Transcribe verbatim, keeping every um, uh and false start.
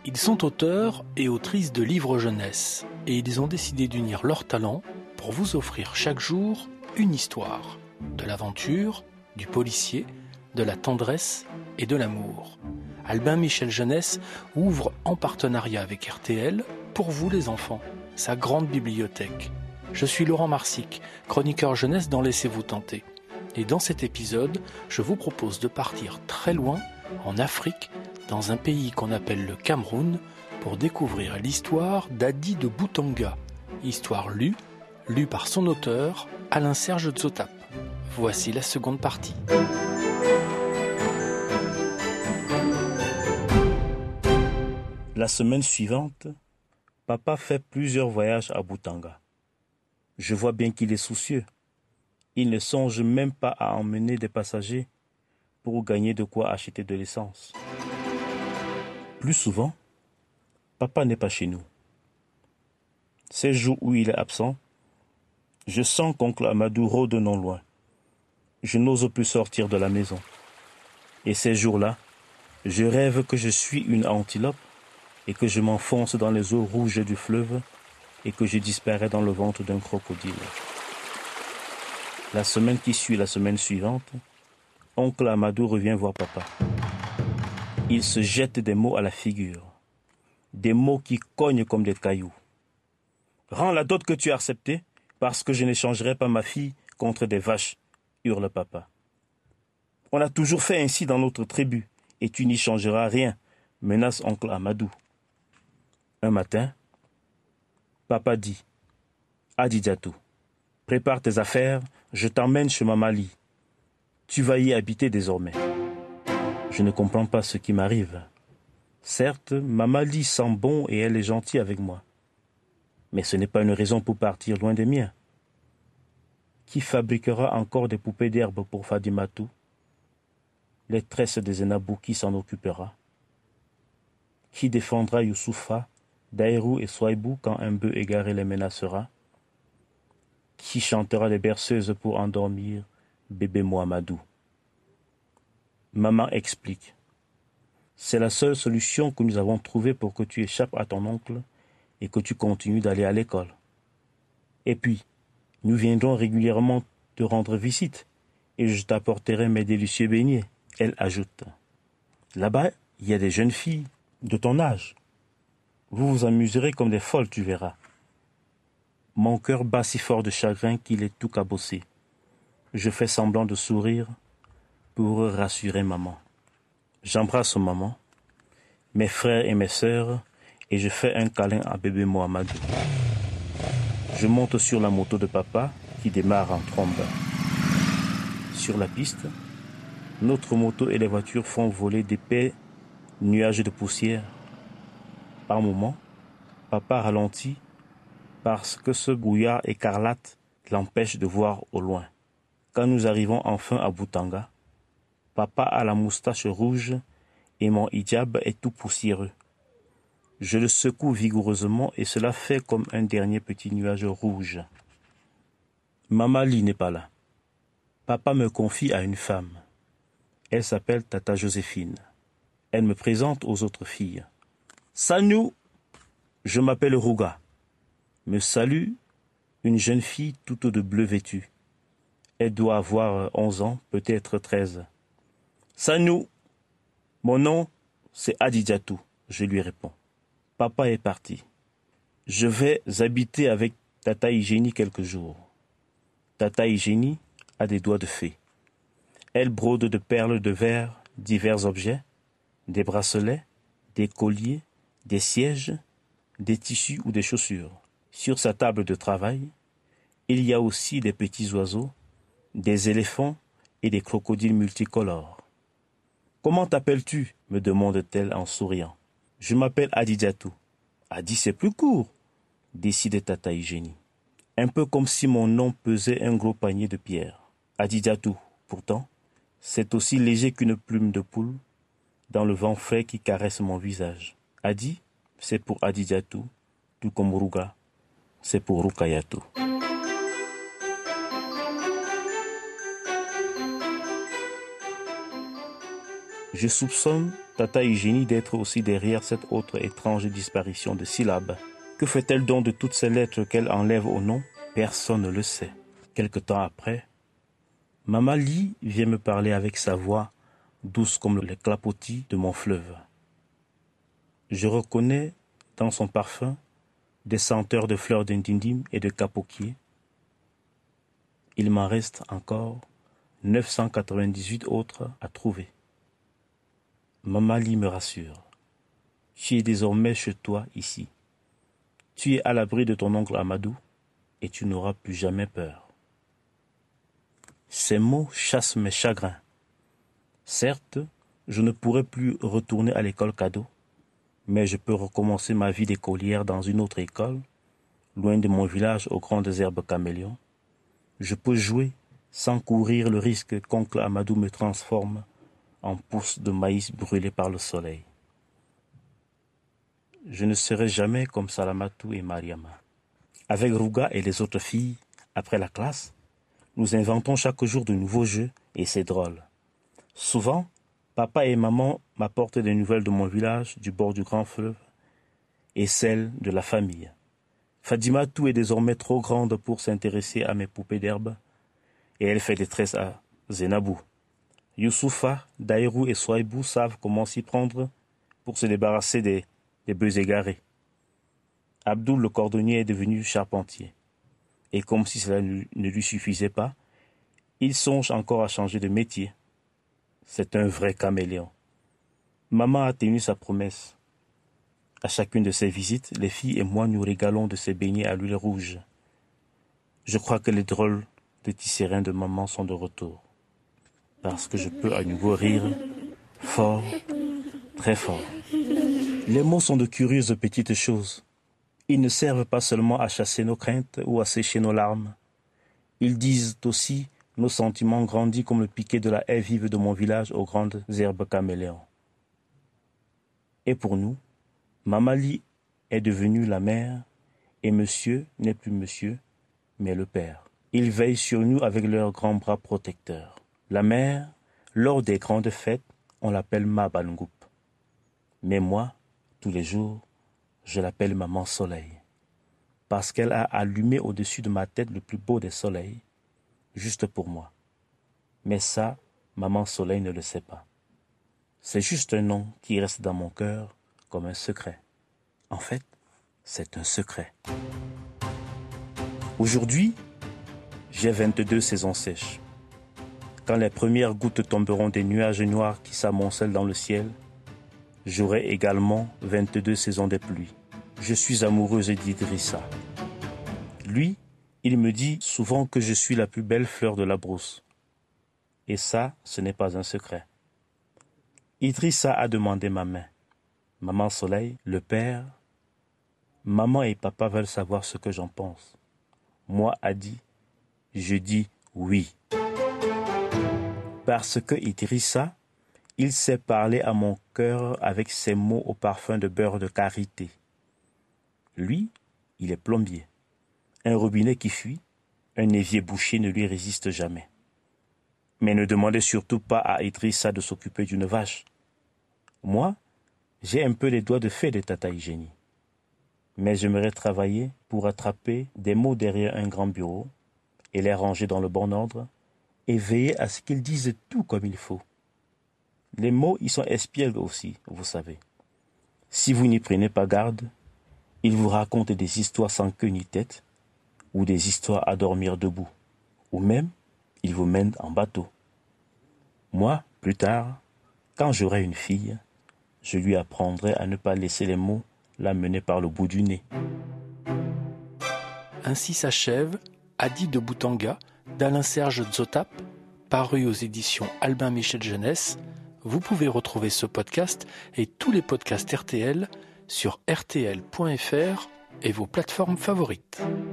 Ils sont auteurs et autrices de livres jeunesse et ils ont décidé d'unir leurs talents pour vous offrir chaque jour une histoire, de l'aventure, du policier, de la tendresse et de l'amour. Albin Michel Jeunesse ouvre en partenariat avec R T L, pour vous les enfants, sa grande bibliothèque. Je suis Laurent Marsic, chroniqueur jeunesse dans Laissez-vous tenter. Et dans cet épisode, je vous propose de partir très loin, en Afrique, dans un pays qu'on appelle le Cameroun, pour découvrir l'histoire d'Adi de Boutanga. Histoire lue, lue par son auteur, Alain Serge Dzotap. Voici la seconde partie. La semaine suivante, papa fait plusieurs voyages à Boutanga. Je vois bien qu'il est soucieux. Il ne songe même pas à emmener des passagers pour gagner de quoi acheter de l'essence. Plus souvent, papa n'est pas chez nous. Ces jours où il est absent, je sens qu'oncle Amadou rôde non loin. Je n'ose plus sortir de la maison. Et ces jours-là, je rêve que je suis une antilope et que je m'enfonce dans les eaux rouges du fleuve et que je disparais dans le ventre d'un crocodile. La semaine qui suit la semaine suivante, oncle Amadou revient voir papa. Il se jette des mots à la figure, des mots qui cognent comme des cailloux. « Rends la dot que tu as acceptée, parce que je n'échangerai pas ma fille contre des vaches, » hurle papa. « On a toujours fait ainsi dans notre tribu, et tu n'y changeras rien, » menace oncle Amadou. Un matin, papa dit « Adidjatou, prépare tes affaires, je t'emmène chez Mamali. Tu vas y habiter désormais. » Je ne comprends pas ce qui m'arrive. Certes, Mamali sent bon et elle est gentille avec moi. Mais ce n'est pas une raison pour partir loin des miens. Qui fabriquera encore des poupées d'herbe pour Fadimatou? Les tresses des Enabou, qui s'en occupera? Qui défendra Youssoufa, Daïrou et Souaïbou quand un bœuf égaré les menacera? Qui chantera les berceuses pour endormir bébé Mohamedou? Maman explique. C'est la seule solution que nous avons trouvée pour que tu échappes à ton oncle et que tu continues d'aller à l'école. Et puis, nous viendrons régulièrement te rendre visite et je t'apporterai mes délicieux beignets. Elle ajoute. Là-bas, il y a des jeunes filles de ton âge. Vous vous amuserez comme des folles, tu verras. Mon cœur bat si fort de chagrin qu'il est tout cabossé. Je fais semblant de sourire pour rassurer maman. J'embrasse maman, mes frères et mes sœurs, et je fais un câlin à bébé Mohamedou. Je monte sur la moto de papa, qui démarre en trombe. Sur la piste, notre moto et les voitures font voler d'épais nuages de poussière. Par moments, papa ralentit parce que ce brouillard écarlate l'empêche de voir au loin. Quand nous arrivons enfin à Boutanga, papa a la moustache rouge et mon hijab est tout poussiéreux. Je le secoue vigoureusement et cela fait comme un dernier petit nuage rouge. Mamali n'est pas là. Papa me confie à une femme. Elle s'appelle Tata Joséphine. Elle me présente aux autres filles. « Sanou, je m'appelle Rouga. » Me salue une jeune fille toute de bleu vêtue. Elle doit avoir onze ans, peut-être treize. « Sanou, mon nom, c'est Adidjatou. » Je lui réponds. Papa est parti. Je vais habiter avec Tata Hygiénie quelques jours. Tata Hygiénie a des doigts de fée. Elle brode de perles de verre divers objets, des bracelets, des colliers, des sièges, des tissus ou des chaussures. Sur sa table de travail, il y a aussi des petits oiseaux, des éléphants et des crocodiles multicolores. « Comment t'appelles-tu » me demande-t-elle en souriant. « Je m'appelle Adidjatou. »« Adi, c'est plus court » décide Tata Hygiénie. Un peu comme si mon nom pesait un gros panier de pierres. Adidjatou, pourtant, c'est aussi léger qu'une plume de poule dans le vent frais qui caresse mon visage. Adi, c'est pour Adidjatou, tout comme Rouga, c'est pour Rukayatou. Je soupçonne Tata Eugénie d'être aussi derrière cette autre étrange disparition de syllabes. Que fait-elle donc de toutes ces lettres qu'elle enlève au nom? Personne ne le sait. Quelque temps après, Maman Ly vient me parler avec sa voix douce comme le clapotis de mon fleuve. Je reconnais dans son parfum des senteurs de fleurs d'indindim et de capoquier. Il m'en reste encore neuf cent quatre-vingt-dix-huit autres à trouver. Maman Ly me rassure. Tu es désormais chez toi ici. Tu es à l'abri de ton oncle Amadou et tu n'auras plus jamais peur. Ces mots chassent mes chagrins. Certes, je ne pourrai plus retourner à l'école cadeau, mais je peux recommencer ma vie d'écolière dans une autre école, loin de mon village aux grandes herbes caméléons. Je peux jouer sans courir le risque qu'oncle Amadou me transforme en pousse de maïs brûlé par le soleil. Je ne serai jamais comme Salamatou et Mariama. Avec Rouga et les autres filles, après la classe, nous inventons chaque jour de nouveaux jeux et c'est drôle. Souvent, papa et maman m'apportent des nouvelles de mon village, du bord du grand fleuve, et celles de la famille. Fadimatou est désormais trop grande pour s'intéresser à mes poupées d'herbe, et elle fait des tresses à Zenabou. Youssoufa, Daïrou et Souaïbou savent comment s'y prendre pour se débarrasser des, des bœufs égarés. Abdoul le cordonnier est devenu charpentier. Et comme si cela ne lui suffisait pas, il songe encore à changer de métier. C'est un vrai caméléon. Maman a tenu sa promesse. À chacune de ses visites, les filles et moi nous régalons de ces beignets à l'huile rouge. Je crois que les drôles de tisserands de maman sont de retour. Parce que je peux à nouveau rire fort, très fort. Les mots sont de curieuses petites choses. Ils ne servent pas seulement à chasser nos craintes ou à sécher nos larmes. Ils disent aussi nos sentiments grandis comme le piquet de la haie vive de mon village aux grandes herbes caméléons. Et pour nous, Maman Ly est devenue la mère et monsieur n'est plus monsieur, mais le père. Ils veillent sur nous avec leurs grands bras protecteurs. La mère, lors des grandes fêtes, on l'appelle Ma Bangoup. Mais moi, tous les jours, je l'appelle Maman Soleil, parce qu'elle a allumé au-dessus de ma tête le plus beau des soleils, juste pour moi. Mais ça, Maman Soleil ne le sait pas. C'est juste un nom qui reste dans mon cœur comme un secret. En fait, c'est un secret. Aujourd'hui, j'ai vingt-deux saisons sèches. Quand les premières gouttes tomberont des nuages noirs qui s'amoncellent dans le ciel, j'aurai également vingt-deux saisons de pluie. Je suis amoureuse d'Idrissa. Lui, il me dit souvent que je suis la plus belle fleur de la brousse. Et ça, ce n'est pas un secret. Idrissa a demandé ma main. Maman Soleil, le père, maman et papa veulent savoir ce que j'en pense. Moi, a dit, je dis oui. Parce que Idrissa, il sait parler à mon cœur avec ses mots au parfum de beurre de karité. Lui, il est plombier. Un robinet qui fuit, un évier bouché ne lui résiste jamais. Mais ne demandez surtout pas à Idrissa de s'occuper d'une vache. Moi, j'ai un peu les doigts de fée de Tata Eugénie. Mais j'aimerais travailler pour attraper des mots derrière un grand bureau et les ranger dans le bon ordre et veiller à ce qu'ils disent tout comme il faut. Les mots, ils sont espiègles aussi, vous savez. Si vous n'y prenez pas garde, ils vous racontent des histoires sans queue ni tête, ou des histoires à dormir debout, ou même, ils vous mènent en bateau. Moi, plus tard, quand j'aurai une fille, je lui apprendrai à ne pas laisser les mots la mener par le bout du nez. Ainsi s'achève Adi de Boutanga d'Alain-Serge Dzotap, paru aux éditions Albin Michel Jeunesse. Vous pouvez retrouver ce podcast et tous les podcasts R T L sur r t l point f r et vos plateformes favorites.